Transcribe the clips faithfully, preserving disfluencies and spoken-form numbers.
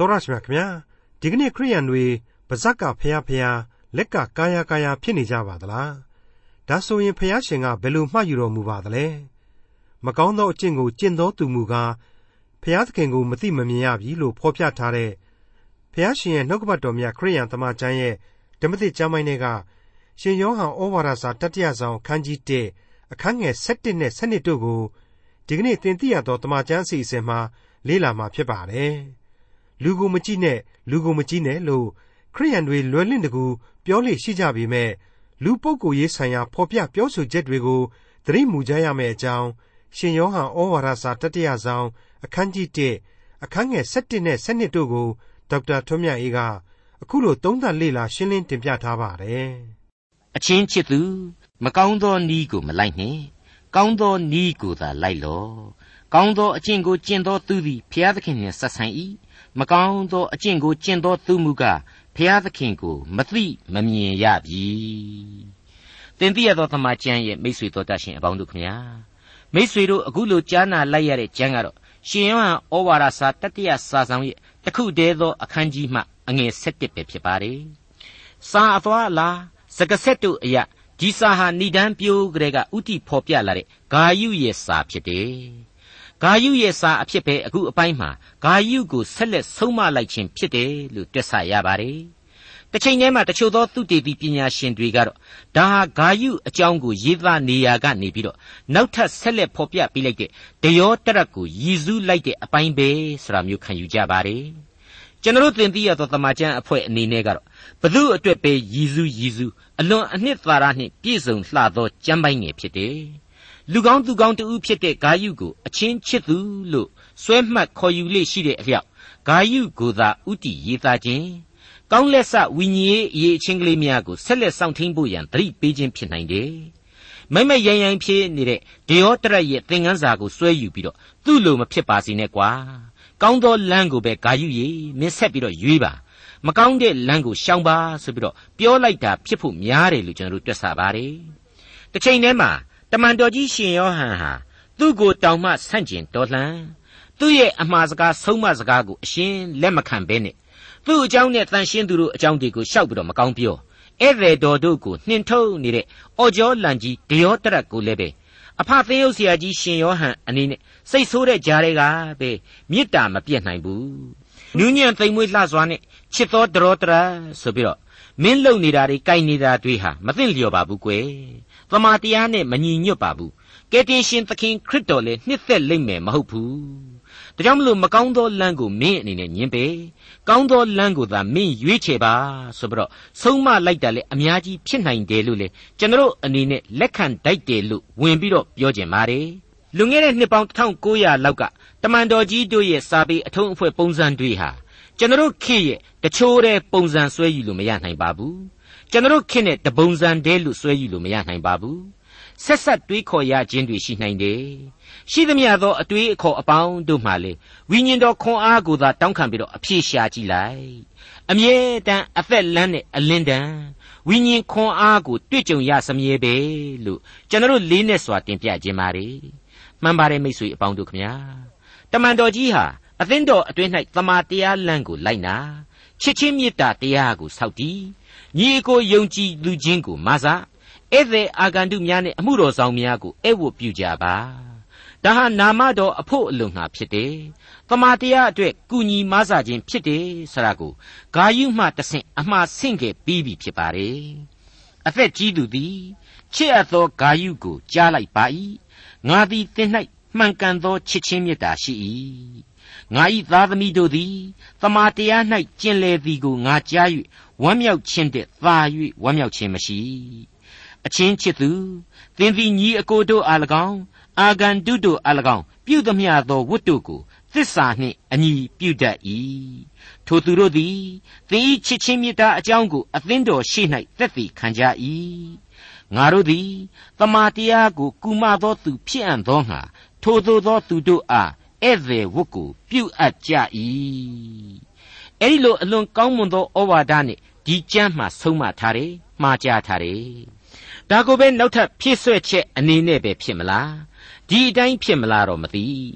တော်ရရှိမြခင်ဗျာဒီကနေ့ခရိယန်တွေပါဇက်ကဖျားဖျားလက်ကကာယကာယဖြစ်နေကြပါသလားဒါဆိုရင်ဖျားရှင်ကဘယ်လိုမှတ်ယူတော်မူပါသလဲမကောင်းသောအကျင့်ကိုကျင့်သောသူမူကားဖျားသခင်ကိုမသိမမြင်ရပြီလို့ဖော်ပြထားတဲ့ဖျားရှင်ရဲ့နှုတ်ကပတ်တော်မြတ်ခရိယန်သမကျမ်းရဲ့ဓမ္မသစ်ကျမ်းပိုင်းတွေကရှင်ယောဟန်ဩဝါဒစာတတိယဆောင်ခန်းကြီး၁အခန်းငယ်၁၁နဲ့၁၂တို့ကိုဒီကနေ့သင်သိရသောသမကျမ်းအစီအစဉ်မှာလေ့လာမှာဖြစ်ပါတယ်လူကိုမကြည့်နဲ့လူကိုမကြည့်နဲ့လို့ခရိယန်တွေလွယ်လင့်တကူပြောလေရှိကြပေမဲ့လူပုဂ္ဂိုလ်ရေးဆိုင်ရာဖော်ပြပြောဆိုချက်တွေကိုသတိမူကြရမယ့်အကြောင်းရှင်ယောဟန်ဩဝါဒစာတတိယဆောင်အခန်းကြီး၁အခန်းငယ်၁၁နဲ့၁၂တို့ကိုဒေါက်တာထွန်းမြတ်အေးကအခုလိုသုံးသပ်လေ့လာရှင်းလင်းတင်ပြထားပါတယ်အချင်းချစ်သူမကောင်းသောနည်းကိုမလိုက်နှင့်ကောင်းသောနည်းကိုသာလိုက်လော့ကောင်းသောအကျင့်ကိုကျင့်သောသူသည်ဘုရားသခင်နှင့်ဆက်ဆိုင်၏မကောင်းသောအကျင့်ကိုကျင့်သောသူမူကားဘုရားသခင်ကိုမသိမမြင်ရပြီသင်သိရသောသမကျမ်းရဲ့မိတ်ဆွေတော်တတ်ရှင်အပေါင်းတို့ခမညာမိတ်ဆွေတို့အခုလိုကြားနာလိုက်ရတဲ့ကျမ်းကတော့ရှင်ယောဟန်ဩဝါဒစာတတိယစာဆောင်ရဲ့တခုတည်းသောအခန်းကြီးမှအငယ်၁၁ပဲဖြစ်ပါတယ်စာအသွားအလားစကားဆက်တို့အရာဒီစာဟာဏိဒန်းပြိုးကလေးကဥတီဖော်ပြလာတဲ့ဂါယုရဲ့စာဖြစ်တယ်ဂါယုရဲ့စာအဖြစ်ပဲအခုအပိုင်းမှာဂါယုကိုဆက်လက်ဆုံးမလိုက်ခြင်းဖြစ်တယ်လို့တွက်ဆရပါတယ်တစ်ချိန်တည်းမှာတချို့သောသုတေသီပညာရှင်တွေကတော့ဒါဟာဂါယုအကြောင်းကိုရေးသားနေရာကနေပြီးတော့နောက်ထပ်ဆက်လက်ဖော်ပြပေးလိုက်တဲ့ဒယောတရက်ကိုရည်စူးလိုက်တဲ့အပိုင်းပဲဆိုတာမျိုးခံယူကြပါတယ်ကျွန်တော်တို့သင်သိရသောသမကျမ်းအဖွဲ့အနေနဲ့ကတော့ဘု து အတွက်ပဲရည်စူးရည်စူးအလွန်အနှစ်သာရနှင့်ပြည့်စုံလှသောကျမ်းပိုင်းငယ်ဖြစ်တယ်လူကောင်းသူကောင်းတူဖြစ်တဲ့ဂါယုကိုအချင်းချစ်သူလို့ဆွဲမှတ်ခေါ်ယူလေ့ရှိတဲ့အလျောက်ဂါယုကိုသာဥတီရေးသားခြင်းကောင်းလက်ဆဝိညာဉ်ရေးအရေးချင်းကလေးများကိုဆက်လက်ဆောင်ထိန်ဖို့ရန်သတိပေးခြင်းဖြစ်နိုင်တယ်မိမ့်မရိုင်ရိုင်ဖြစ်နေတဲ့ဒေယောတရက်ရဲ့သင်ခန်းစာကိုဆွဲယူပြီးတော့သူ့လိုမဖြစ်ပါစေနဲ့ကွာကောင်းသောလမ်းကိုပဲဂါယုရေမင်းဆက်ပြီးတော့ရွေးပါမကောင်းတဲ့လမ်းကိုရှောင်ပါဆိုပြီးတော့ပြောလိုက်တာဖြစ်ဖို့များတယ်လို့ကျွန်တော်တို့တွက်ဆပါတယ်တစ်ချိန်တည်းမှာတမန်တော်ကြီးရှင်ယောဟန်ဟာသူ့ကိုတောင်မှဆန့်ကျင်တော်လှန်သူ့ရဲ့အမှားစကားဆုံးမစကားကိုအရှင်းလက်မခံဘဲနဲ့သူ့အကြောင်းနဲ့တန်ရှင်းသူတို့အကြောင်းတွေကိုရှောက်ပြီးတော့မကောင်းပြောဧည့်သည်တော်တို့ကိုနှင်ထုတ်နေတဲ့အော်ကျော်လန်ကြီးဒေယောတရက်ကိုလည်းပဲအဖသင်းရုပ်ဆရာကြီးရှင်ယောဟန်အနေနဲ့စိတ်ဆိုးတဲ့ကြားတွေကပဲမေတ္တာမပြတ်နိုင်ဘူးနူးညံ့သိမ်မွေ့လှစွာနဲ့ချစ်တော်တရောတရာဆိုပြီးတော့မင်းလုံနေတာတွေကြိုက်နေတာတွေဟာမသိလျော်ပါဘူးကွယ်သမာတရားနဲ့မညီညွတ်ပါဘူးကယ်တင်ရှင်သခင်ခရစ်တော်လည်းနှစ်သက်လိမ့်မယ်မဟုတ်ဘူးဒါကြောင့်မလို့မကောင်းသောလမ်းကိုမင်းအနေနဲ့ညင်ပေကောင်းသောလမ်းကိုသာမင်းရွေးချယ်ပါဆိုပြီးတော့ဆုံးမလိုက်တာလေအများကြီးဖြစ်နိုင်တယ်လို့လေကျွန်တော်အနေနဲ့လက်ခံတိုက်တယ်လို့ဝင်ပြီးတော့ပြောကြင်ပါတယ်လွန်ခဲ့တဲ့နှစ်ပေါင်းတစ်ထောင်ကိုးရာလောက်ကတမန်တော်ကြီးတို့ရဲ့စာပေအထုံးအဖွဲ့ပုံစံတွေဟာကျွန်တော်ခေတ်ရဲ့တချို့တဲ့ပုံစံဆွဲယူလို့မရနိုင်ပါဘူးကျွန်တော်ခေတ်နဲ့တပုံစံတည်းလို့ဆွဲယူလို့မရနိုင်ပါဘူးဆက်ဆက်တွေးခေါ်ရခြင်းတွေရှိနိုင်တယ်ရှိသမျှသောအတွေးအခေါ်အပေါင်းတို့မှလေဝိညာဉ်တော်ခွန်အားကိုသာတောင်းခံပြီးတော့အပြည့်ရှာကြည့်လိုက်အမြဲတမ်းအသက်လန်းနဲ့အလင်းတန်းဝိညာဉ်ခွန်အားကိုတွေ့ကြုံရစမြဲပဲလို့ကျွန်တော်လေးနဲ့စွာတင်ပြခြင်းပါတယ်မှန်ပါတယ်မိတ်ဆွေအပေါင်းတို့ခမညာတမန်တော်ကြီးဟာအသင်းတော်အတွင်း၌သမာတရားလမ်းကိုလိုက်နာချစ်ချင်းမေတ္တာတရားကိုစောင့်တည်ညီအကိုယုံကြည်လူချင်းကိုမဆဧည့်သည်အာဂန္တုများနဲ့အမှုတော်ဆောင်များကိုဧဝတ်ပြုကြပါဒါဟာနာမတော်အဖို့အလုံငှာဖြစ်တယ်သမာတရားအတွက်ကုညီမဆခြင်းဖြစ်တယ်ဆိုတာကိုဂါယုမှတဆင့်အမှားဆင့်ခဲ့ပြီးပြီဖြစ်ပါတယ်အသက်ကြီးသူသည်ချစ်အပ်သောဂါယုကိုကြားလိုက်ပါ၏ငါသည်သင်၌မှန်ကန်သောချစ်ချင်းမေတ္တာရှိ၏ငါ၏သားသမီးတို့သည်သမာတရား၌ကျင်လည်သည်ကိုငါကြား၍ဝမ်းမြောက်ခြင်းတည်းသာ၍ဝမ်းမြောက်ခြင်းမရှိအချင်းချစ်သူသင်သည်ညီအကိုတို့အား၎င်းအာဂန္တုတို့အား၎င်းပြုသမျှသောဝတ္တုကိုသစ္စာနှင့်အညီပြုတတ်၏ထိုသူတို့သည်သင်၏ချစ်ချင်းမေတ္တာအကြောင်းကိုအသင်းတော်ရှိ၌သက်သေခံကြ၏ငါတို့သည်သမာတရားကိုကူမသောသူဖြစ်အံ့သောငါထိုသို့သောသူတို့အားဧည့်သည်ဝတ်ကိုပြုအပ်ကြ၏အဲဒီလိုအလွန်ကောင်းမွန်သောဩဝါဒနဲ့ဒီကျမ်းမှာဆုံးမထားတယ်မှားကြားထားတယ်ဒါကိုပဲနောက်ထပ်ဖြည့်ဆွဲချက်အနေနဲ့ပဲဖြစ်မလားဒီအတိုင်းဖြစ်မလားတော့မသိ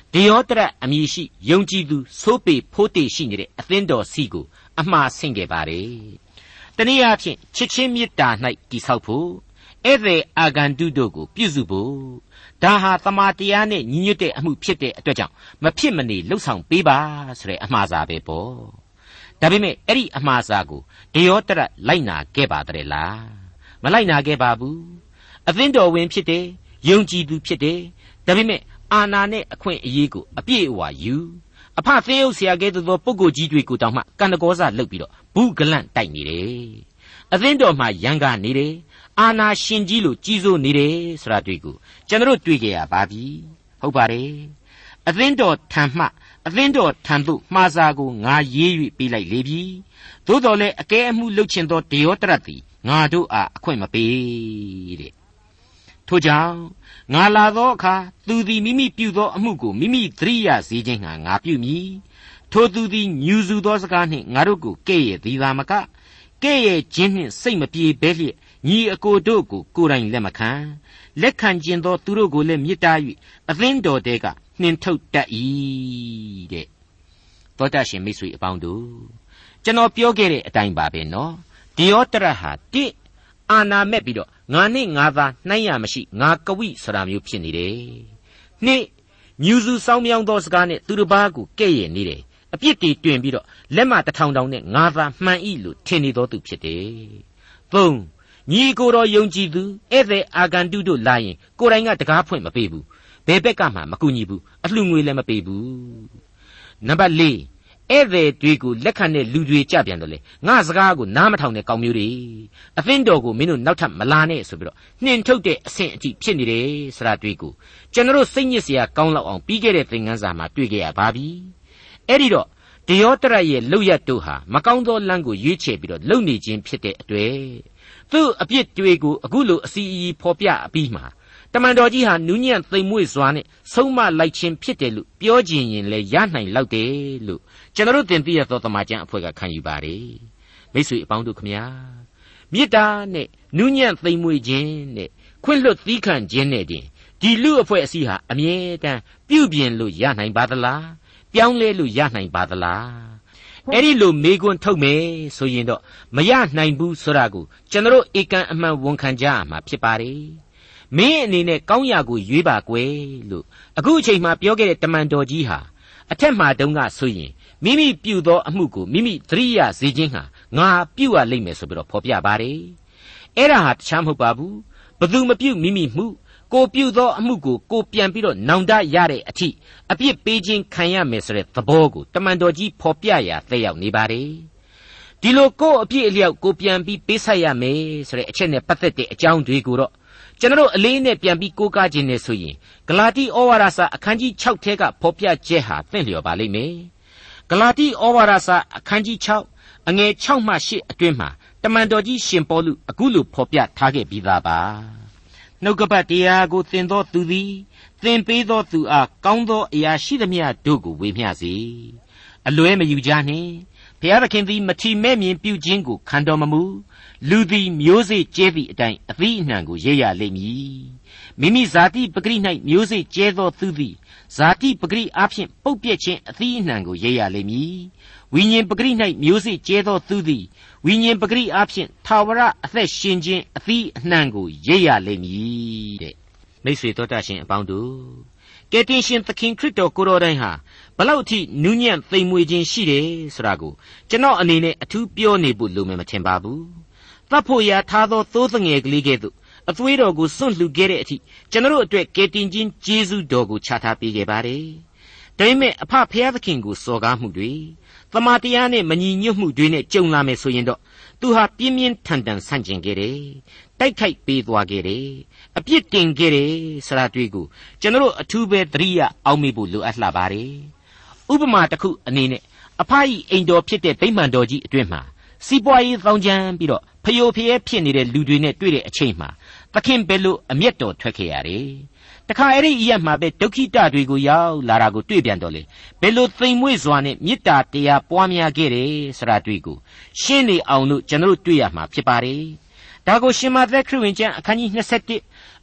ဒေယောတရအမည်ရှိယုံကြည်သူစိုးပေဖိုးတေရှိနေတဲ့အသင်းတော်စီကိုအမှားဆင့်ခဲ့ပါတယ်။တနည်းအားဖြင့်ချစ်ချင်းမေတ္တာ၌တည်ဆောက်ဖို့ဧည့်သည်အာဂန္တုတို့ကိုပြုစုဖို့ဒါဟာသမာတရားနဲ့ညီညွတ်တဲ့အမှုဖြစ်တဲ့အတွက်ကြောင့်မဖြစ်မနေလှုပ်ဆောင်ပေးပါဆိုတဲ့အမှားစာပဲပေါ့။ဒါပေမဲ့အဲ့ဒီအမှားစာကိုဒေယောတရလိုက်နာခဲ့ပါတဲ့လားမလိုက်နာခဲ့ပါဘူး။အသင်းတော်ဝင်ဖြစ်တယ်ယုံကြည်သူဖြစ်တယ်ဒါပေမဲ့အာနာနဲ့အခွင့်အရေးကိုအပြည့်အဝယူအဖသင်းအုပ်ဆရာကဲ့သို့သောပုဂ္ဂိုလ်ကြီးတွေကိုတောင်မှကန္တကောစလုပ်ပြီးတော့ဘူးဂလန့်တိုက်နေတယ်အသင်းတော်မှာရန်ကနေတယ်အာနာရှင်ကြီးလိုကြီးစိုးနေတယ်ဆိုတာတွေ့ကိုကျွန်တော်တွေ့ကြရပါပြီဟုတ်ပါတယ်အသင်းတော်ထံမှအသင်းတော်ထံသို့မှားစာကိုငါရေး၍ပေးလိုက်လေပြီသို့တော်လည်းအကဲအမှုလုပ်ချင်သောဒေယောတရသည်ငါတို့အားအခွင့်မပေးတဲ့ထို့ကြောင့်ငါလာသောအခါသူသည်မိမိပြုသောအမှုကိုမိမိသတိရစေခြင်းငှာငါပြုမည်ထိုသူသည်ညူစုသောစကားနှင့်ငါတို့ကိုကဲ့ရဲ့သည်သာမကကဲ့ရဲ့ခြင်းနှင့်စိတ်မပြေဘဲလျက်ညီအကိုတို့ကိုကိုယ်တိုင်လက်မခံလက်ခံခြင်းသောသူတို့ကိုလည်းမေတ္တာ၍အသင်းတော်တဲကနှင်ထုတ်တတ်၏တဲ့သောတာရှင်မိတ်ဆွေအပေါင်းတို့ကျွန်တော်ပြောခဲ့တဲ့အတိုင်းပါပဲနော်ဒေယောတရဟာတိအာနာမဲ့ပြီးတော့ငါနဲ့ငါသာနှိုင်းရမရှိငါကဝိဆိုတာမျိုးဖြစ်နေတယ်။နှစ်ညူစုစောင်းမြောင်းသောစကားနဲ့သူတစ်ပါးကိုကဲ့ရဲ့နေတယ်။အပြစ်တွေတွင်ပြီးတော့လက်မတစ်ထောင်ထောင်နဲ့ငါသာမှန်၏လို့ထင်နေတော်သူဖြစ်တယ်။သုံးညီကိုယ်တော်ယုံကြည်သူဧည့်သည်အာဂန္တုတို့လာရင်ကိုယ်တိုင်ကတကားဖွင့်မပေးဘူး။ဘယ်ဘက်ကမှမကူညီဘူး။အလှငွေလည်းမပေးဘူး။နံပါတ်လေးဧည့်သည်တွေကိုလက်ခံတဲ့လူတွေကြပြန်တော့လေငါစကားကိုနားမထောင်တဲ့ကောင်မျိုးတွေအသင်းတော်ကိုမင်းတို့နောက်ထပ်မလာနဲ့ဆိုပြီးတော့နှင်ထုတ်တဲ့အဆင့်အထိဖြစ်နေတယ်ဆိုတာတွေ့ကိုကျွန်တော်စိတ်ညစ်စရာကောင်းလောက်အောင်ပြီးခဲ့တဲ့သင်ခန်းစာမှာတွေ့ခဲ့ရပါပြီအဲ့ဒီတော့ဒေယောတရရဲ့လောက်ရတို့ဟာမကောင်းသောလမ်းကိုရွေးချယ်ပြီးတော့လုံနေခြင်းဖြစ်တဲ့အတွေ့သူ့အပြစ်တွေကိုအခုလိုအစီအီဖော်ပြအပြီးမှာတမန်တော်ကြီးဟာနူးညံ့သိမ်မွေ့စွာနဲ့ဆုံးမလိုက်ခြင်းဖြစ်တယ်လို့ပြောကြင်ရင်လည်းရနိုင်လောက်တယ်လို့ကျွန်တော်တို့သင်သိရသောသမာကျမ်းအဖွဲ့ကခံယူပါတယ်မိတ်ဆွေအပေါင်းတို့ခမညာမေတ္တာနဲ့နူးညံ့သိမ်မွေ့ခြင်းနဲ့ခွင့်လွှတ်သီးခံခြင်းနဲ့တင်ဒီလူအဖွဲ့အစည်းဟာအမြဲတမ်းပြုပြင်လို့ရနိုင်ပါသလားပြောင်းလဲလို့ရနိုင်ပါသလားအဲ့ဒီလိုမေခွန်းထုတ်မယ်ဆိုရင်တော့မရနိုင်ဘူးဆိုတာကိုကျွန်တော်ဧကန်အမှန်ဝန်ခံကြရမှာဖြစ်ပါတယ်မင်းအနေနဲ့ကောင်းရာကိုရွေးပါကွယ်လို့အခုအချိန်မှပြောခဲ့တဲ့တမန်တော်ကြီးဟာအထက်မှာတုန်းကဆိုရင်မိမိပြုသောအမှုကိုမိမိသတိရစေခြင်းဟာငါပြုရလိမ့်မယ်ဆိုပြီးတော့ဖော်ပြပါတယ်အဲ့ဒါဟာတခြားမဟုတ်ပါဘူးဘသူမပြုမိမိမှုကိုပြုသောအမှုကိုကိုပြန်ပြီးတော့နောင်တရတဲ့အထိအပြစ်ပေးခြင်းခံရမယ်ဆိုတဲ့သဘောကိုတမန်တော်ကြီးဖော်ပြရာသက်ရောက်နေပါတယ်ဒီလိုကိုအပြစ်အလျောက်ကိုပြန်ပြီးပေးဆက်ရမယ်ဆိုတဲ့အချက်နဲ့ပတ်သက်တဲ့အကြောင်းတွေကိုတော့ကျွန်တော်အလေးနဲ့ပြန်ပြီးကိုးကားခြင်းနဲ့ဆိုရင်ဂလာတိဩဝါဒစာအခန်းကြီး၆ထဲကဖော်ပြချက်ဟာသင့်လျော်ပါလိမ့်မယ်ဂလာတိဩဝါဒစာအခန်းကြီး၆အငယ်၆မှ၈အတွင်းမှာတမန်တော်ကြီးရှင်ပေါလုအခုလိုဖော်ပြထားခဲ့ပြီးသားပါနှုတ်ကပတ်တရားကိုသင်သောသူသည်သင်ပေးသောသူအားကောင်းသောအရာရှိသမျှတို့ကိုဝေမျှစေအလွဲမယူကြနှင့်ဘုရားသခင်သည်မထီမဲ့မြင်ပြုခြင်းကိုခံတော်မမူလူသည်မျိုးစေ့ကျဲသည့်အတိုင်းအသီးအနှံကိုရိပ်ရလိမ့်မည်မိမိဇာတိပဂရိ၌မျိုးစေ့ကျဲသောသူသည်ဇာတိပဂရိအဖြစ်ပုတ်ပြက်ခြင်းအသီးအနှံကိုရိပ်ရလိမ့်မည်ဝိညာဉ်ပဂရိ၌မျိုးစေ့ကျဲသောသူသည်ဝိညာဉ်ပဂရိအဖြစ်ထာဝရအသက်ရှင်ခြင်းအသီးအနှံကိုရိပ်ရလိမ့်မည်တဲ့မိတ်ဆွေတို့တတ်ရှင်အပေါင်းတို့ကယ်တင်ရှင်သခင်ခရစ်တော်ကိုယ်တော်တိုင်ဟာဘလောက်အထိနူးညံ့သိမ်မွေ့ခြင်းရှိတယ်ဆိုတာကိုကျွန်တော်အနေနဲ့အထူးပြောနေဖို့လိုမယ်မထင်ပါဘူးသတ်ဖို့ရာထားသောသိုးသငယ်ကလေးကဲ့သို့အသွေးတော်ကိုစွန့်လှူခဲ့တဲ့အထိကျွန်တော်အတွက်ကယ်တင်ခြင်းကျေးဇူးတော်ကိုချထားပေးခဲ့ပါတယ်ဒါပေမဲ့အဖဖျားသခင်ကိုစော်ကားမှုတွေသမာတရားနဲ့မညီညွတ်မှုတွေနဲ့ကြုံလာမယ်ဆိုရင်တော့သူဟာပြင်းပြင်းထန်ထန်ဆန့်ကျင်ခဲ့တယ်တိုက်ခိုက်ပေးသွားခဲ့တယ်အပြစ်တင်ခဲ့တယ်ဆိုတာတွေ့ကိုကျွန်တော်အထူးပဲသတိရအောင်မေ့ဖို့လိုအပ်လှပါတယ်ဥပမာတစ်ခုအနေနဲ့အဖကြီးအိမ်တော်ဖြစ်တဲ့ဗိမာန်တော်ကြီးအတွင်းမှာစီးပွားရေးသောင်းကျန်းပြီးတော့ဖျို့ဖျဲဖြစ်နေတဲ့လူတွေနဲ့တွေ့တဲ့အချိန်မှာသခင်ဘယ်လိုအမျက်တော်ထွက်ခဲ့ရတယ်တခါအဲ့ဒီအရက်မှာပဲဒုက္ခိတတွေကိုရောက်လာတာကိုတွေ့ပြန်တော့လေဘယ်လိုသိမ်မွေ့စွာနဲ့မေတ္တာတရားပွားများခဲ့တယ်ဆိုတာတွေ့ကိုရှင်းနေအောင်လို့ကျွန်တော်တွေ့ရမှာဖြစ်ပါတယ်ဒါကိုရှင်မသက်ခရစ်ဝင်ကျမ်းအခန်းကြီး၂၁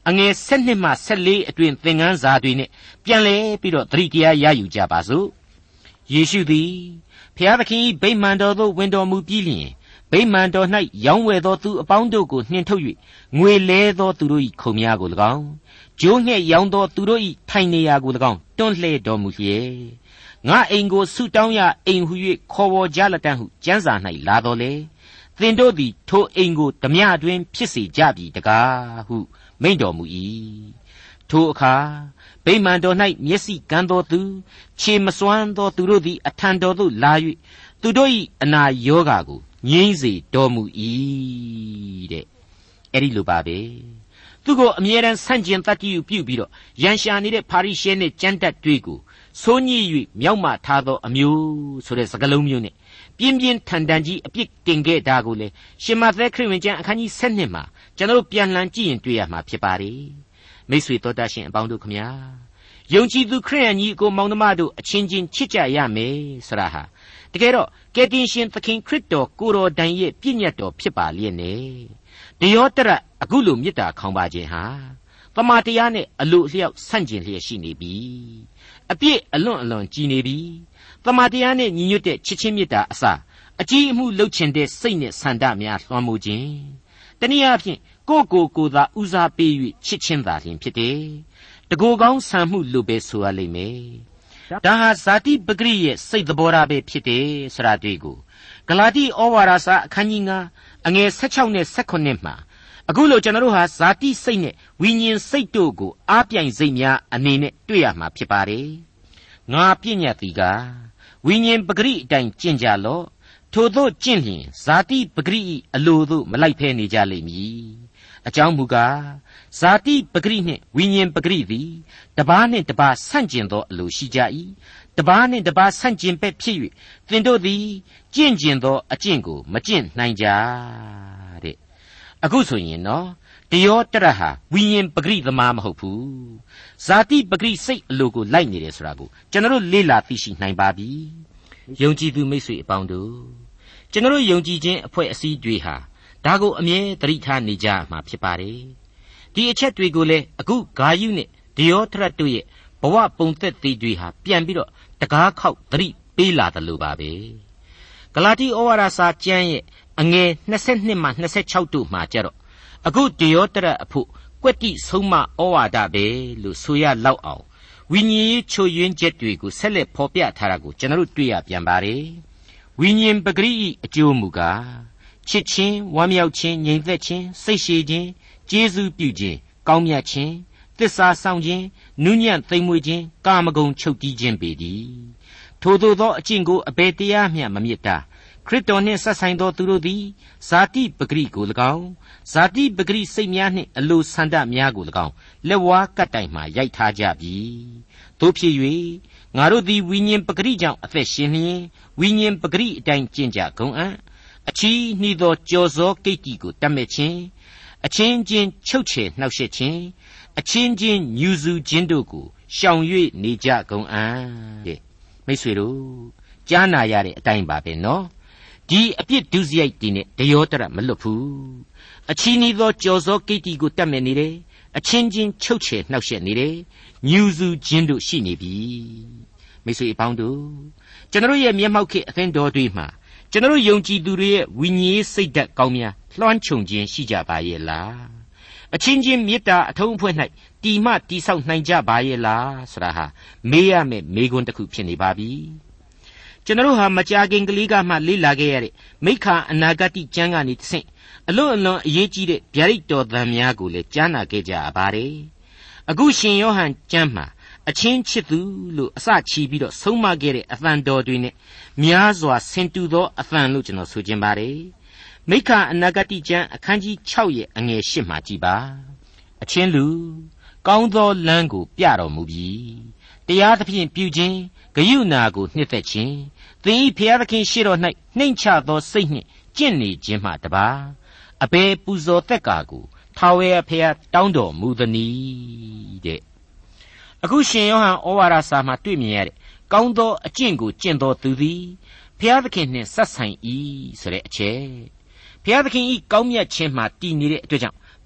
အငယ်ဆက်နှစ်မှဆက်လေးအတွင်သင်ခန်းစာတွေနဲ့ပြန်လဲပြီးတော့သတိတရားရယူကြပါစို့ယေရှုသည်ဖျားသခင်၏ဗိမာန်တော်သို့ဝင်တော်မူပြီးလျှင်ဗိမာန်တော်၌ရောင်းဝယ်သောသူအပေါင်းတို့ကိုနှင်ထုတ်၍ငွေလဲသောသူတို့၏ခုံများကို၎င်းဂျိုးငှက်ရောင်းသောသူတို့၏ထိုင်နေရာကို၎င်းတွန်းလှဲတော်မူလျက်ငါအိမ်ကိုဆုတောင်းရအိမ်ဟု၍ခေါ်ဝေါ်ကြလက်တန်းဟုကျမ်းစာ၌လာတော်လေသင်တို့သည်ထိုအိမ်ကိုဓမြအတွင်ဖြစ်စေကြပြီတကားဟုမိန့်တော်မူ၏ထိုအခါဗိမာန်တော်၌မျက်စိကန်းသောသူခြေမစွမ်းသောသူတို့သည်အထံတော်သို့လာ၍သူတို့၏အနာရောဂါကိုငြိမ်းစေတော်မူ၏တဲ့အဲ့ဒီလိုပါပဲသူကိုအမြဲတမ်းဆန့်ကျင်တတ်တည်ပြုပြီးတော့ရန်ရှာနေတဲ့ပါရိရှဲနဲ့ကျမ်းတတ်တွေကိုဆိုးညစ်၍မြောက်မထားသောအမျိုးဆိုတဲ့စကားလုံးမျိုးနဲ့ပြင်းပြင်းထန်ထန်ကြီးအပြစ်တင်ခဲ့တာကိုလေရှင်မသက်ခရစ်ဝင်ကျမ်းအခန်းကြီး၁၂မှာကျွန်တော်ပြန်လှန်ကြည့်ရင်တွေ့ရမှာဖြစ်ပါတယ်မိတ်ဆွေတော်တတ်ရှင်အပေါင်းတို့ခမညာယုံကြည်သူခရစ်ယာန်ကြီးကိုမောင်နှမတို့အချင်းချင်းချစ်ကြရမယ်ဆိုတာဟာတကယ်တော့ကယ်တင်ရှင်သခင်ခရစ်တော်ကိုယ်တော်တိုင်ရဲ့ပြည့်ညတ်တော်ဖြစ်ပါလျက်နဲ့တယောတရအခုလိုမေတ္တာခေါင်းပါခြင်းဟာတမန်တရားနဲ့အလိုအလျောက်ဆန့်ကျင်လျက်ရှိနေပြီအပြစ်အလွန်အလွန်ကြီးနေပြီတမန်တရားနဲ့ညီညွတ်တဲ့ချစ်ချင်းမေတ္တာအစအကြီးအမှုလှုပ်ချင်တဲ့စိတ်နဲ့ဆန္ဒများလွှမ်းမိုးခြင်းတနည်းအားဖြင့်ကိုယ့်ကိုယ်ကိုယ်သာဦးစားပေး၍ချစ်ချင်းသာလျှင်ဖြစ်တယ်တကိုယ်ကောင်းဆံမှုလို့ပဲဆိုရလိမ့်မယ်ဒါဟာဇာတိပဂရိရဲ့စိတ်သဘောထားပဲဖြစ်တယ်ဆိုတာတွေ့ကိုဂလာတိဩဝါဒစာအခန်းကြီး၅အငယ်၁၆နဲ့၁၈မှာအခုလိုကျွန်တော်တို့ဟာဇာတိစိတ်နဲ့ဝိညာဉ်စိတ်တို့ကိုအားပြိုင်စိတ်များအနေနဲ့တွေ့ရမှာဖြစ်ပါတယ်ငါပြည့်ညတ်သည်ကဝိညာဉ်ပဂရိအတိုင်းကျင့်ကြလော့ထို့သောကျင့်လျင်ဇာတိပဂရိအလိုသို့မလိုက်ဖဲနေကြလိမ့်မည်အကြောင်းမူကားဇာတိပဂရိနှင့်ဝိညာဉ်ပဂရိသည်တပါးနှင့်တပါးဆန့်ကျင်သောအလိုရှိကြ၏တပါးနှင့်တပါးဆန့်ကျင်ဘက်ဖြစ်၍သင်တို့သည်ကျင့်ကျင်သောအကျင့်ကိုမကျင့်နိုင်ကြတဲ့အခုဆိုရင်နော်တယောတရဟာဝိညာဉ်ပဂရိသမားမဟုတ်ဘူးဇာတိပဂရိစိတ်အလိုကိုလိုက်နေတယ်ဆိုတာကိုကျွန်တော်တို့လေ့လာသိရှိနိုင်ပါပြီယုံကြည်သူမိတ်ဆွေအပေါင်းတို့ကျွန်တော်တို့ယုံကြည်ခြင်းအဖွဲ့အစည်းတွေဟာဒါကိုအမြဲသတိထားနေကြမှာဖြစ်ပါတယ်ဒီအချက်တွေကိုလည်းအခုဂါယုနဲ့ဒယောထရတ်တို့ရဲ့ဘဝပုံသက်သေတွေဟာပြန်ပြီးတော့တကားခောက်သတိပေးလာတယ်လို့ပါပဲဂလာတိဩဝါဒစာကျမ်းရဲ့အငယ်၂၂မှ၂၆တို့မှာကြတော့အခုဒယောထရတ်အဖို့ကွက်တိဆုံးမဩဝါဒပဲလို့ဆိုရလောက်အောင်ဝိညာဉ်ရေးချိုယွင်းချက်တွေကိုဆက်လက်ဖော်ပြထားတာကိုကျွန်တော်တို့တွေ့ရပြန်ပါတယ်ဝိညာဉ်ပဂရိအကျိုးမူကားချစ်ချင်းဝမ်းမြောက်ခြင်းငြိမ်သက်ခြင်းစိတ်ရှည်ခြင်းကျေးဇူးပြုခြင်းကောင်းမြတ်ခြင်းသစ္စာဆောင်ခြင်းနုညံ့သိမ်မွေ့ခြင်းကာမဂုဏ်ချုပ်တီးခြင်းပေသည်ထို့သောသောအကျင့်ကိုအဘယ်တရားမျှမမြစ်တာခရစ်တော်နှင့်ဆက်ဆိုင်သောသူတို့သည်ဇာတိပဂရိကို၎င်းဇာတိပဂရိစိတ်များနှင့်အလိုဆန္ဒများကို၎င်းလက်ဝါးကတ်တိုင်မှရိုက်ထားကြပြီတို့ဖြစ်၍ငါတို့သည်ဝိညာဉ်ပဂရိကြောင့်အသက်ရှင်လျင်ဝိညာဉ်ပဂရိအတိုင်းကျင့်ကြကုန်အံ့အချီးနှီးသောကြော်စောကိတ္တိကိုတတ်မဲ့ခြင်းအချင်းချင်းချုပ်ချယ်နှောက်ယှက်ခြင်းအချင်းချင်းညူစုခြင်းတို့ကိုရှောင်၍နေကြကုန်အံ့တဲ့မိတ်ဆွေတို့ကြားနာရတဲ့အတိုင်းပါပဲနော်ဒီအပြစ်ဒုစရိုက်တွေနဲ့ဒယောတရမလွတ်ဘူးအချီးနှီးသောကြော်စောကိတ္တိကိုတတ်မဲ့နေတယ်အချင်းချင်းချုပ်ချယ်နှောက်ယှက်နေတယ်ညူစုခြင်းတို့ရှိနေပြီမိတ်ဆွေအပေါင်းတို့ကျွန်တော်ရဲ့မျက်မှောက်ခေအသင်းတော်တွေမှာကျွန်တော်ယုံကြည်သူတွေရဲ့ဝိညာဉ်စိတ်ဓာတ်ကောင်းများလွှမ်းခြုံခြင်းရှိကြပါရဲ့လားအချင်းချင်းမေတ္တာအထုံးအဖွဲ့၌တီမတီဆောက်နိုင်ကြပါရဲ့လားဆိုတာဟာမေးရမယ့်မေးခွန်းတစ်ခုဖြစ်နေပါပြီကျွန်တော်ဟာမကြာခင်ကလေးကမှလေ့လာခဲ့ရတဲ့မိခါအနာဂတိကျမ်းကနေတဆင့်အလွန်အလွန်အရေးကြီးတဲ့ဗျာဒိတ်တော်သံများကိုလည်းကြားနာခဲ့ကြရပါတယ်အခုရှင်ယောဟန်ကျမ်းမှာအချင်းချစ်သူလို့အစချီပြီးတော့ဆုံးမခဲ့တဲ့အသံတော်တွေနဲ့များစွာဆင်တူသောအသံလို့ကျွန်တော်ဆိုခြင်းပါတယ်မိခါအနာဂတိကျမ်းအခန်းကြီး၆ရဲ့အငယ်၈မှာကြည်ပါအချင်းလူကောင်းသောလမ်းကိုပြတော်မူပြီတရားသဖြင့်ပြုခြင်းဂရုဏာကိုနှစ်သက်ခြင်းသင်၏ဖျားသခင်ရှေ့တော်၌နှိမ့်ချသောစိတ်နှင့်ကျင့်နေခြင်းမှတပါအဘယ်ပူဇော်သက်ကာကိုထာဝရဘုရားတောင်းတော်မူသနည်းတဲ့အခုရှင်ယောဟန်ဩဝါဒစာမှာတွေ့မြင်ရတဲ့ကောင်းသောအကျင့်ကိုကျင့်တော်သူသည်ဘုရားသခင်နှင့်ဆက်ဆိုင်၏ဆိုတဲ့အချက်ဘုရားသခင်ဤကောင်းမြတ်ခြင်းမှာတည်နေတဲ့အတွက်ကြောင့်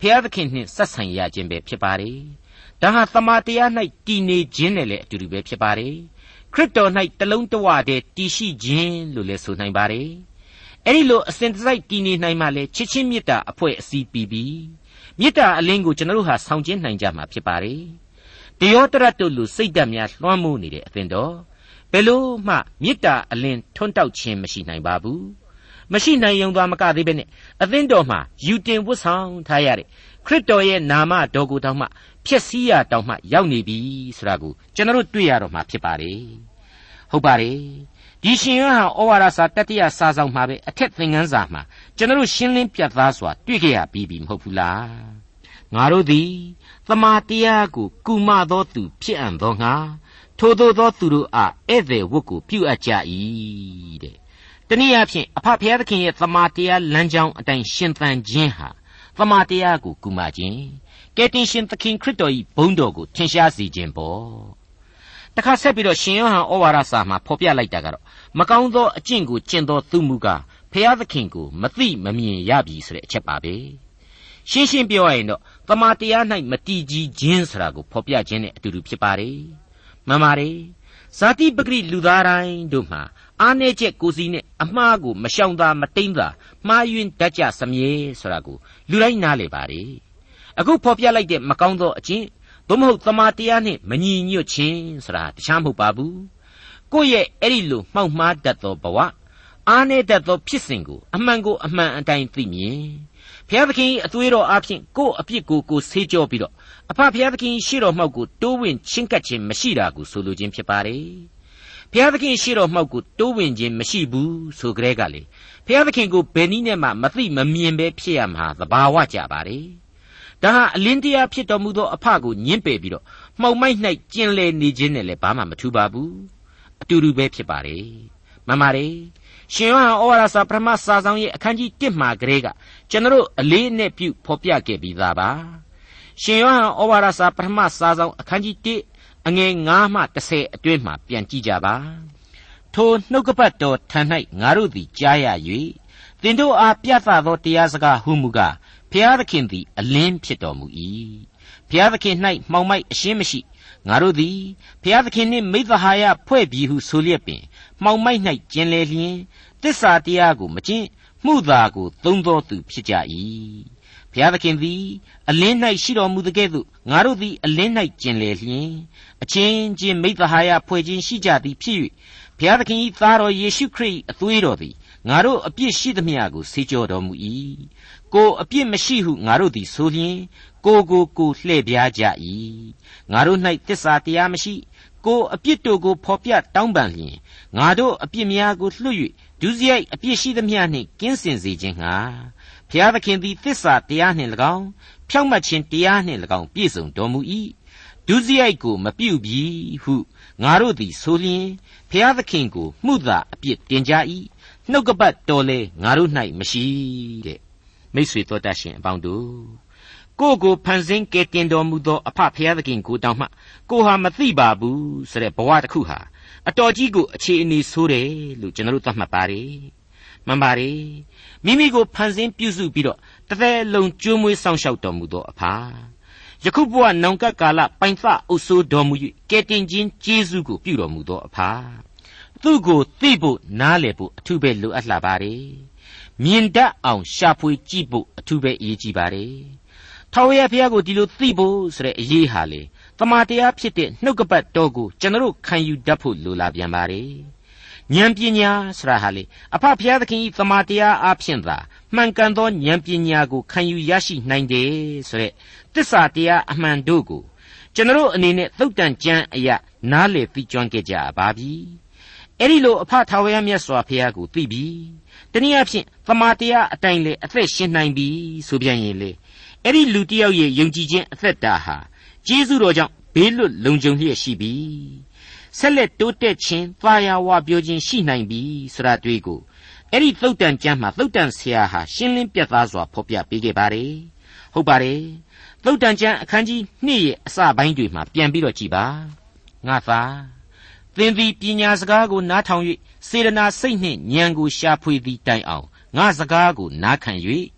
ဖျားသခင်နှင့်ဆက်ဆံရခြင်းပဲဖြစ်ပါတယ်ဒါဟာသမာတရား၌တည်နေခြင်းနဲ့လည်းအတူတူပဲဖြစ်ပါတယ်ခရစ်တော်၌တလုံးတဝတည်းတည်ရှိခြင်းလို့လည်းဆိုနိုင်ပါတယ်အဲ့ဒီလိုအစဉ်တစိုက်တည်နေနိုင်မှလည်းချစ်ချင်းမေတ္တာအဖွဲ့အစည်းပြီးပြီးမေတ္တာအလင်းကိုကျွန်တော်တို့ဟာဆောင်ကျဉ်နိုင်ကြမှာဖြစ်ပါတယ်တယောတရတ်တို့လူစိတ်ဓာတ်များလွှမ်းမိုးနေတဲ့အသင်တော်ဘယ်လို့မှမေတ္တာအလင်းထွန်းတောက်ခြင်းမရှိနိုင်ပါဘူးမရှိနိုင်ုံသာမကသေးပဲနဲ့အသင်းတော်မှာယူတင်ဝတ်ဆောင်ထားရတဲ့ခရစ်တော်ရဲ့နာမတော်ကိုတောင်မှဖျက်ဆီးရတောင်မှရောက်နေပြီဆိုတာကိုကျွန်တော်တို့တွေ့ရတော့မှာဖြစ်ပါတယ်ဟုတ်ပါတယ်ဒီရှင်ယောဟန်ဩဝါဒစာတတိယစာဆောင်မှာပဲအထက်သင်ခန်းစာမှာကျွန်တော်တို့ရှင်းလင်းပြသစွာတွေ့ကြရပြီးပြီမဟုတ်ဘူးလားငါတို့သည်သမာတရားကိုကုမသောသူဖြစ်အံ့သောငါထိုသို့သောသူတို့အားဧည့်သည်ဝတ်ကိုပြုအပ်ကြ၏တဲ့တနည်းအားဖြင့်အဖဖျားသခင်ရဲ့သမာတရားလမ်းကြောင်းအတိုင်းရှင်သန်ခြင်းဟာသမာတရားကိုကုမခြင်းကယ်တင်ရှင်သခင်ခရစ်တော်၏ဘုန်းတော်ကိုထင်ရှားစေခြင်းပေါ့တခါဆက်ပြီးတော့ရှင်ယောဟန်ဩဝါဒစာမှာဖော်ပြလိုက်တာကတော့မကောင်းသောအကျင့်ကိုကျင့်သောသူမူကားဖျားသခင်ကိုမသိမမြင်ရပြီဆိုတဲ့အချက်ပါပဲရှင်းရှင်းပြောရရင်တော့သမာတရား၌မတည်ကြည်ခြင်းဆိုတာကိုဖော်ပြခြင်းနဲ့အတူတူဖြစ်ပါတယ်မှန်ပါတယ်ဇာတိပဂရိလူသားတိုင်းတို့မှာအားနည်းချက်ကိုယ်စီနဲ့အမှားကိုမရှောင်သာမတိမ်သာမှားယွင်းတတ်ကြစမြဲဆိုတာကိုလူတိုင်းနားလည်ပါတယ်အခုဖော်ပြလိုက်တဲ့မကောင်းသောအကျင့်သို့မဟုတ်သမာတရားနဲ့မညီညွတ်ခြင်းဆိုတာတခြားမဟုတ်ပါဘူးကိုယ့်ရဲ့အဲ့ဒီလိုမှောက်မှားတတ်သောဘဝအားနည်းတတ်သောဖြစ်စဉ်ကိုအမှန်ကိုအမှန်အတိုင်းသိမြင်ဘုရားသခင်အသွေးတော်အားဖြင့်ကိုယ့်အပြစ်ကိုကိုယ်ဆေးကြောပြီးတော့အဖဘုရားသခင်ရှေ့တော်မှောက်ကိုတိုးဝင်ချင်းကပ်ခြင်းမရှိတာကိုဆိုလိုခြင်းဖြစ်ပါတယ်ဘုရားသခင်ရှေ့တော်မှောက်ကိုတိုးဝင်ခြင်းမရှိဘူးဆိုကြတဲ့ကလေဘုရားသခင်ကိုဘယ်နည်းနဲ့မှမသိမမြင်ပဲဖြစ်ရမှာသဘာဝကြပါတယ်ဒါဟာအလင်းတရားဖြစ်တော်မူသောအဖကိုညှင်းပယ်ပြီးတော့မှောက်မိုက်၌ကျင်လည်နေခြင်းနဲ့လည်းဘာမှမထူပါဘူးအတူတူပဲဖြစ်ပါတယ်မှန်ပါတယ်ရှင်ယောဟန်ဩဝါဒစာပထမစာဆောင်ရဲ့အခန်းကြီးတစ်မှာကလေးကကျွန်တော်အလေးအနက်ပြုဖော်ပြခဲ့ပြီးသားပါရှင်ယောဟန်ဩဝါဒစာပထမစာဆောင်အခန်းကြီးတစ်အငယ်ငါးမှတစ်ဆယ်အတွင်းမှာပြန်ကြည့်ကြပါထိုနှုတ်ကပတ်တော်ထံ၌ငါတို့သည်ကြားရ၍သင်တို့အားပြသသောတရားစကားဟုမူကားဘုရားသခင်သည်အလင်းဖြစ်တော်မူ၏ဘုရားသခင်၌မှောင်မိုက်အရှင်းမရှိငါတို့သည်ဘုရားသခင်နှင့်မိဿဟာယဖွဲ့ပြီးဟုဆိုလျက်ပင်မှောင်မိုက်၌ကျင်လည်လျင်သစ္စာတရားကိုမကျင့်မှုသာကိုသုံးသောသူဖြစ်ကြ၏ဘုရားသခင်သည်အလင်း၌ရှိတော်မူသကဲ့သို့ငါတို့သည်အလင်း၌ကျင်လည်လျင်အချင်းချင်းမိဿဟာယဖွဲ့ခြင်းရှိကြသည်ဖြစ်၍ဘုရားသခင်၏သားတော်ယေရှုခရစ်အသွေးတော်သည်ငါတို့အပြစ်ရှိသမျှကိုဆေးကြောတော်မူ၏ကိုအပြစ်မရှိဟုငါတို့သည်ဆိုလျင်ကိုကိုကိုလှည့်ပြားကြ၏ငါတို့၌သစ္စာတရားမရှိကိုအပြစ်တို့ကိုဖော်ပြတောင်းပန်လျင်ငါတို့အပြစ်များကိုလွှတ်၍ဒုစရိုက်အပြစ်ရှိသမျှနှင့်ကင်းစင်စေခြင်းငှာဘုရားသခင်သည်သစ္စာတရားနှင့်၎င်းဖြောင့်မတ်ခြင်းတရားနှင့်၎င်းပြည့်စုံတော်မူ၏ဒုစရိုက်ကိုမပြုပြီဟုငါတို့သည်ဆိုလျင်ဘုရားသခင်ကိုမှုသာအပြစ်တင်ကြ၏နှုတ်ကပတ်တော်လဲငါတို့၌မရှိတဲ့မိတ်ဆွေတော်တတ်ရှင်အပေါင်းတို့ကိုကိုဖန်ဆင်းကယ်တင်တော်မူသောအဖဘုရားသခင်ကိုတောင်းမှကိုဟာမသိပါဘူးဆိုတဲ့ဘဝတစ်ခုဟာအတော်ကြီးကိုအခြေအနေဆိုးတယ်လို့ကျွန်တော်တို့သတ်မှတ်ပါတယ်မှန်ပါတယ်မိမိကိုဖန်ဆင်းပြုစုပြီးတော့တစ်သက်လုံးကျွေးမွေးစောင့်ရှောက်တော်မူသောအဖယခုဘဝနောင်ကပ်ကာလပိုင်သအုပ်စိုးတော်မူ၍ကယ်တင်ခြင်းကျေးဇူးကိုပြုတော်မူသောအဖသူ့ကိုသိဖို့နားလည်ဖို့အထူးပဲလိုအပ်လာပါတယ်မြင်တတ်အောင်ရှာဖွေကြည့်ဖို့အထူးပဲအရေးကြီးပါတယ်ထာဝရဘုရားကိုဒီလိုသိဖို့ဆိုတဲ့အရေးဟာလေတမန်တရားဖြစ်တဲ့နှုတ်ကပတ်တော်ကိုကျွန်တော်ခံယူတတ်ဖို့လိုလာပြန်ပါတယ်ဉာဏ်ပညာဆိုတာဟာလေအဖဘုရားသခင်၏တမန်တရားအဖြစ်သာမှန်ကန်သောဉာဏ်ပညာကိုခံယူရရှိနိုင်တယ်ဆိုတဲ့သစ္စာတရားအမှန်တို့ကိုကျွန်တော်အနေနဲ့သုတ်တန်ကျမ်းအရာနားလည်ပြီးကျွမ်းခဲ့ကြပါပြီအဲ့ဒီလိုအဖထာဝရမြတ်စွာဘုရားကိုသိပြီတနည်းအားဖြင့်တမန်တရားအတိုင်းလေအသက်ရှင်နိုင်ပြီဆိုပြန်ရင်လေအဲ့ဒီလူတစ်ယောက်ရဲ့ယုံကြည်ခြင်းအသက်တာဟာကျေးဇူးတော်ကြောင့်ဘေးလွတ်လုံခြုံလျက်ရှိပြီဆက်လက်တိုးတက်ခြင်းသာယာဝပြောခြင်းရှိနိုင်ပြီဆိုတာတွေ့ကိုအဲ့ဒီသုတ်တန်ကျမ်းမှာသုတ်တန်ဆရာဟာရှင်းလင်းပြသစွာဖော်ပြပေးခဲ့ပါတယ်ဟုတ်ပါတယ်သုတ်တန်ကျမ်းအခန်းကြီးနှစ်ရဲ့အစပိုင်းတွေမှာပြန်ပြီးတော့ကြည်ပါငါသာသင်သည်ပညာစကားကိုနားထောင်၍စေတနာစိတ်နှင့်ဉာဏ်ကိုရှာဖွေသည်တိုင်အောင်ငါစကားကိုနားခံ၍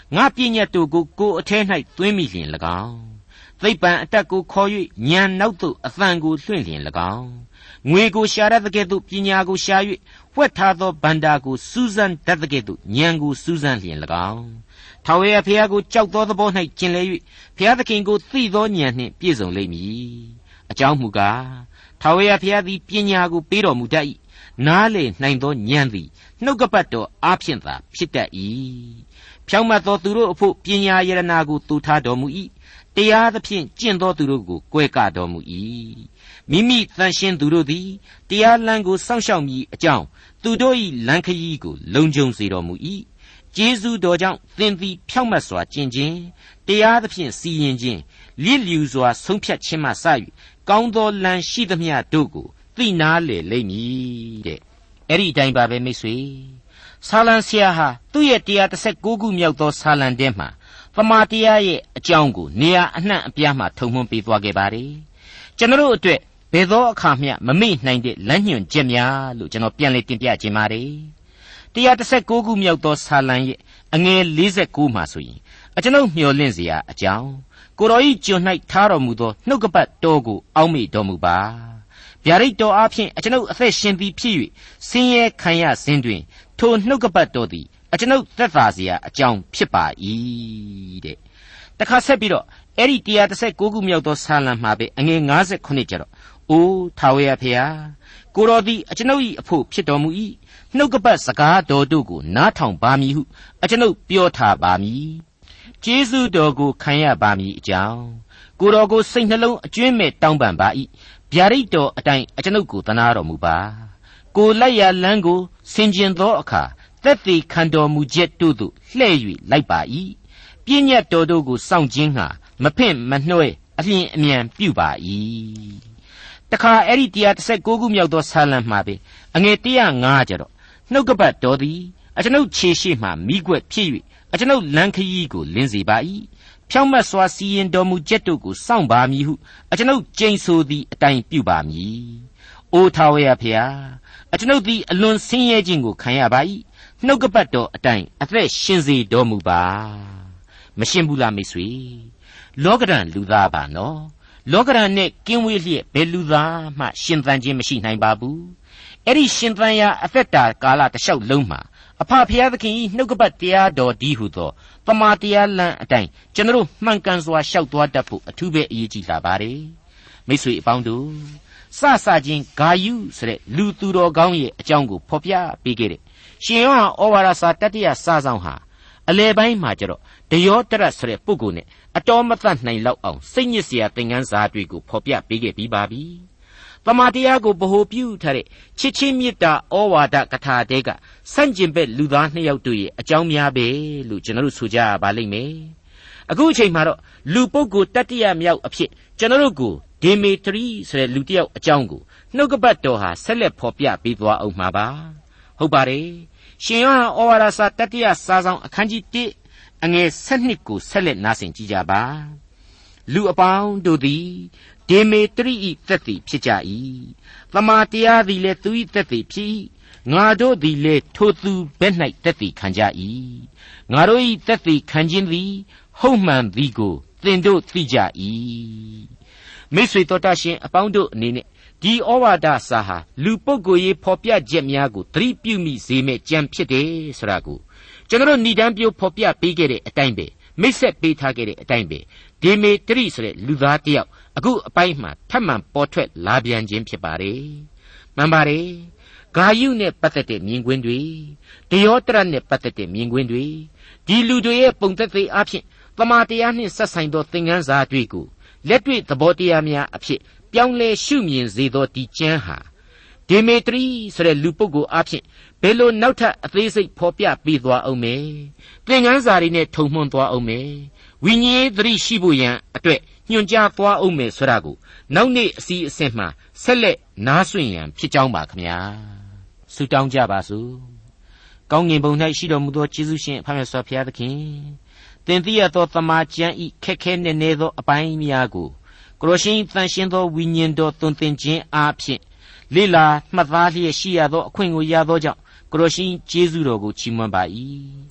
ငါပညာတို့ကိုကိုယ်အထဲ၌သွင်းမိလျင်၎င်းသိပ္ပံအတတ်ကိုခေါ်၍ဉာဏ်နောက်သို့အသံကိုလွှင့်လျင်၎င်းငွေကိုရှာရတဲ့ကဲ့သို့ပညာကိုရှာ၍ဝှက်ထားသောဗန္တာကိုစူးစမ်းတတ်တဲ့ကဲ့သို့ဉာဏ်ကိုစူးစမ်းလျင်၎င်းထာဝရဘုရားကိုကြောက်သောသဘော၌ကျင်လည်၍ဘုရားသခင်ကိုသိသောဉာဏ်နှင့်ပြည့်စုံလိမ့်မည်အကြောင်းမူကားထာဝရဘုရားသည်ပညာကိုပေးတော်မူတတ်၏နားလေနိုင်သောဉာဏ်သည်နှုတ်ကပတ်တော်အားဖြင့်သာဖြစ်တတ်၏ဖြောင့်မတ်သောသူတို့အဖို့ပညာယရနာကိုတူထားတော်မူ၏တရားသဖြင့်ကျင့်သောသူတို့ကိုကွဲကတော်မူ၏မိမိသန့်ရှင်းသူတို့သည်တရားလမ်းကိုစောင့်ရှောက်မည်အကြောင်းသူတို့၏လမ်းခရီးကိုလုံခြုံစေတော်မူ၏ကျေးဇူးတော်ကြောင့်သင်သည်ဖြောင့်မတ်စွာကျင့်ခြင်းတရားသဖြင့်စီရင်ခြင်းလျစ်လျူစွာဆုံးဖြတ်ခြင်းမှစ၍ကောင်းသောလမ်းရှိသမျှတို့ကိုသိနာလေလိမ့်မည်တဲ့အဲ့ဒီအတိုင်းပါပဲမိတ်ဆွေဆာလံဆရာဟာသူ့ရဲ့တရားတစ်ဆက်ကိုးခုမြောက်သောဆာလံတဲမှာသမာတရားရဲ့အကြောင်းကိုနေရာအနှံ့အပြားမှာထုံမွှန်းပေးသွားခဲ့ပါတယ်ကျွန်တော်တို့အတွက်ဘယ်သောအခါမျှမမေ့နိုင်တဲ့လမ်းညွှန်ချက်များလို့ကျွန်တော်ပြန်လည်တင်ပြခြင်းပါတယ်တရားတစ်ဆက်ကိုးခုမြောက်သောဆာလံရဲ့အငယ်လေးဆယ်ကိုမှာဆိုရင်အကျွန်ုပ်မျှော်လင့်စရာအကြောင်းကိုတော်ဤကျွန်၌ထားတော်မူသောနှုတ်ကပတ်တော်ကိုအောက်မေ့တော်မူပါဗျာဒိတ်တော်အားဖြင့်အကျွန်ုပ်အသက်ရှင်သည်ဖြစ်၍ဆင်းရဲခံရစဉ်တွင်ထိုနှုတ်ကပတ်တော်သည်အကျွန်ုပ်သက်သာစရာအကြောင်းဖြစ်ပါ၏တဲ့တခါဆက်ပြီးတော့အဲ့ဒီတရားတစ်ဆက်ကိုးခုမြောက်သောဆာလံမှာပဲအငယ်၅ခုကျတော့အိုးထာဝရဘုရားကိုတော်သည်အကျွန်ုပ်၏အဖို့ဖြစ်တော်မူ၏နှုတ်ကပတ်စကားတော်တို့ကိုနားထောင်ပါမည်ဟုအကျွန်ုပ်ပြောထားပါမည်ကျေးဇူးတော်ကိုခံရပါမည်အကြောင်းကိုတော်ကိုစိတ်နှလုံးအကျွမ်းမဲ့တောင်းပန်ပါ၏ဗျာဒိတ်တော်အတိုင်းအကျွန်ုပ်ကိုသနာတော်မူပါကိုလိုက်ရလမ်းကိုဆင်ခြင်သောအခါသက်သေခံတော်မူချက်တို့သို့လှည့်၍လိုက်ပါ၏ပြည့်ညတ်တော်တို့ကိုစောင့်ခြင်းဟာမဖင့်မနှွဲအလျင်အမြန်ပြုပါ၏တခါအဲ့ဒီတရားတစ်ဆက်ကိုးခုမြောက်သောဆာလံမှာပဲအငယ်၁၀၅ကျတော့နှုတ်ကပတ်တော်သည်အကျွန်ုပ်ခြေရှိမှမိကွက်ဖြစ်၍အကျွန်ုပ်လမ်းခရီးကိုလင်းစေပါ၏ဖြောင့်မတ်စွာစီရင်တော်မူချက်တို့ကိုစောင့်ပါမည်ဟုအကျွန်ုပ်ကြိမ်ဆိုသည့်အတိုင်းပြုပါမည်အိုထာဝရဘုရားအကျွန်ုပ်သည်အလွန်ဆင်းရဲခြင်းကိုခံရပါ၏နှုတ်ကပတ်တော်အတိုင်းအသက်ရှင်စေတော်မူပါမရှင်းဘူးလားမိတ်ဆွေလောကဓာတ်လူသားပါနော်လောကဓာတ်နဲ့ကင်းဝေးလျက်ဘယ်လူသားမှရှင်သန်ခြင်းမရှိနိုင်ပါဘူးအဲ့ဒီရှင်သန်ရာအသက်တာကာလတစ်လျှောက်လုံးမှာအဖဖျားသခင်၏နှုတ်ကပတ်တရားတော်ဒီဟုသောတမန်တရားလမ်းအတိုင်းကျွန်တော်မှန်ကန်စွာရှောက်သွားတတ်ဖို့အထူးပဲအရေးကြီးလာပါတယ်မိတ်ဆွေအပေါင်းတို့စစချင်းဂါယုဆိုတဲ့လူသူတော်ကောင်းရဲ့အကြောင်းကိုဖော်ပြပေးခဲ့တဲ့ရှင်ယောဟန်ဩဝါဒစာတတိယစာဆောင်ဟာအလယ်ပိုင်းမှာကျတော့ဒယောတရဆိုတဲ့ပုဂ္ဂိုလ်နဲ့အတော်မသတ်နိုင်လောက်အောင်စိတ်ညစ်စရာသင်ခန်းစာတွေကိုဖော်ပြပေးခဲ့ပြီးပါပြီတမန်တရားကိုဗဟိုပြုထားတဲ့ချစ်ချင်းမေတ္တာဩဝါဒကထာတဲကဆန့်ကျင်ဘက်လူသားနှစ်ယောက်တို့ရဲ့အကြောင်းများပဲလို့ကျွန်တော်တို့ဆိုကြပါလိမ့်မယ်အခုအချိန်မှာတော့လူပုဂ္ဂိုလ်တတိယမြောက်အဖြစ်ကျွန်တော်တို့ကိုဒေမေတရီဆိုတဲ့လူတစ်ယောက်အကြောင်းကိုနှုတ်ကပတ်တော်ဟာဆက်လက်ဖော်ပြပေးသွားအောင်မှာပါဟုတ်ပါတယ်ရှင်ယောဟန်ဩဝါဒစာတတိယစာဆောင်အခန်းကြီးတစ်အငယ်၁၂ကိုဆက်လက်နားဆင်ကြကြပါလူအပေါင်းတို့သည်ဒေမေတရိ၏သက်သေဖြစ်ကြ၏သမာတရားသည်လည်းသူ၏သက်သေဖြစ်၏ငါတို့သည်လည်းထိုသူဘက်၌သက်သေခံကြ၏ငါတို့၏သက်သေခံခြင်းသည်ဟုတ်မှန်သည်ကိုသင်တို့သိကြ၏မိတ်ဆွေတော်တတ်ရှင်အပေါင်းတို့အနေနဲ့ဒီဩဝါဒစာဟာလူပုဂ္ဂိုလ်ရေးဖော်ပြချက်များကိုသတိပြုမိစေမဲ့ကြံဖြစ်တယ်ဆိုတာကိုကျွန်တော်ဏိဒံပြိုဖော်ပြပေးခဲ့တဲ့အတိုင်းပဲမိတ်ဆက်ပေးထားခဲ့တဲ့အတိုင်းပဲဒေမေတရိဆိုတဲ့လူသားတစ်ယောက်အခုအပိုင်းမှာထပ်မံပေါ်ထွက်လာပြန်ခြင်းဖြစ်ပါတယ်မှန်ပါတယ်ဂါယုနဲ့ပတ်သက်တဲ့မြင်ကွင်းတွေဒယောတရနဲ့ပတ်သက်တဲ့မြင်ကွင်းတွေဒီလူတွေရဲ့ပုံသက်သေအဖြစ်တမန်တရားနှင့်ဆက်ဆိုင်သောသင်ခန်းစာတွေကိုလက်တွေ့သဘောတရားများအဖြစ်ပြောင်းလဲရှုမြင်စေသောဒီကျမ်းဟာဒေမေတရီဆိုတဲ့လူပုဂ္ဂိုလ်အဖြစ်ဘယ်လိုနောက်ထပ်အသေးစိတ်ဖော်ပြပေးသွားအောင်မဲသင်ခန်းစာတွေနဲ့ထုံမှန်းသွားအောင်မဲဝိညာဉ်သတိရှိဖို့ရန်အတွက်ညွှန်ကြားသွားအောင်မဲဆိုတာကိုနောက်နေ့အစီအစဉ်မှာဆက်လက်နားဆွင့်ရန်ဖြစ်ကြောင်းပါခင်ဗျာဆုတောင်းကြပါစို့ကောင်းငင်ဘုံ၌ရှိတော်မူသောယေရှုရှင်အဖခင်ဘုရားသခင်သင်သိရသောသမာကျမ်းဤခက်ခဲနေနေသောအပိုင်းများကိုကိုရရှင်တန်ရှင်သောဝိညာဉ်တော်သွန်သင်ခြင်းအားဖြင့်လေလာမှတ်သားလျက်ရှိရသောအခွင့်ကိုရသောကြောင့်ကိုရရှင်ကျေးဇူးတော်ကိုချီးမွမ်းပါ၏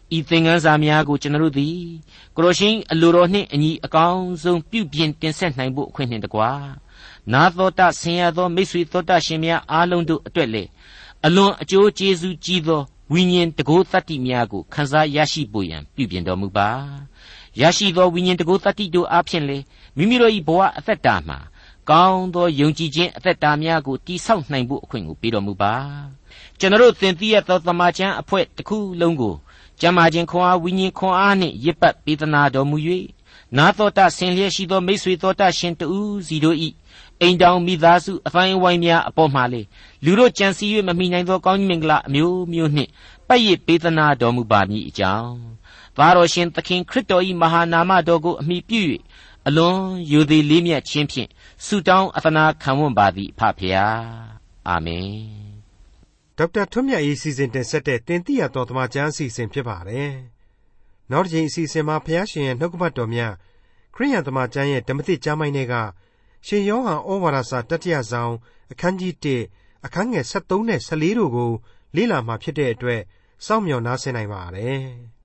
ဤသင်ခန်းစာများကိုကျွန်တော်တို့သည်ကိုရရှင်အလိုတော်နှင့်အညီအကောင်းဆုံးပြုပြင်တင်ဆက်နိုင်ဖို့အခွင့်နှင့်တကွာနာသောတဆင်ရသောမိတ်ဆွေသောတရှင်များအားလုံးတို့အတွက်လေအလွန်အကျိုးကျေးဇူးကြီးသောဝိညာဉ်တကိုးသတ္တိများကိုခံစားရရှိဖို့ရန်ပြုပြင်တော်မူပါရရှိသောဝိညာဉ်တကိုးသတ္တိတို့အားဖြင့်လေမိမိတို့၏ဘဝအသက်တာမှာကောင်းသောယုံကြည်ခြင်းအသက်တာများကိုတည်ဆောက်နိုင်ဖို့အခွင့်ကိုပေးတော်မူပါကျွန်တော်တို့သင်သိရသောသမာကျမ်းအဖွဲ့တစ်ခုလုံးကိုကျမ်းမာခြင်းခွန်အားဝိညာဉ်ခွန်အားနှင့်ရစ်ပတ်ပေးသနာတော်မူ၍နာတော်တဆင်လျက်ရှိသောမိတ်ဆွေတော်တရှင်တူစီတို့၏အိမ်တောင်မိသားစုအတိုင်းအဝိုင်းများအပေါ်မှာလေလူတို့ကြံစည်၍မမိနိုင်သောကောင်းကြီးမင်္ဂလာအမျိုးမျိုးနှင့်ပတ်ရစ်ပေးသနာတော်မူပါမည်အကြောင်းသားတော်ရှင်သခင်ခရစ်တော်၏မဟာနာမတော်ကိုအမိပြု၍အလွန်ယိုသေးလေးမြတ်ခြင်းဖြင့်ဆုတောင်းအသနာခံဝန်ပါသည်ဖဖျားအာမင်ဒေါက်တာထွန်းမြတ်၏စီစဉ်တင်ဆက်တဲ့တင်ပြတော်သမာကျမ်းအစီအစဉ်ဖြစ်ပါတယ်နောက်တစ်ချိန်အစီအစဉ်မှာဘုရားရှင်ရဲ့နှုတ်ကပတ်တော်များခရိယန်သမာကျမ်းရဲ့ဓမ္မသစ်ကျမ်းပိုင်းတွေကရှင်ယောဟန်ဩဝါဒစာတတိယဆောင်အခန်းကြီးတစ်အခန်းငယ်၁၃နဲ့၁၄တို့ကိုလေ့လာမှဖြစ်တဲ့အတွက်စောင့်မျှော်နားဆင်နိုင်ပါရစေ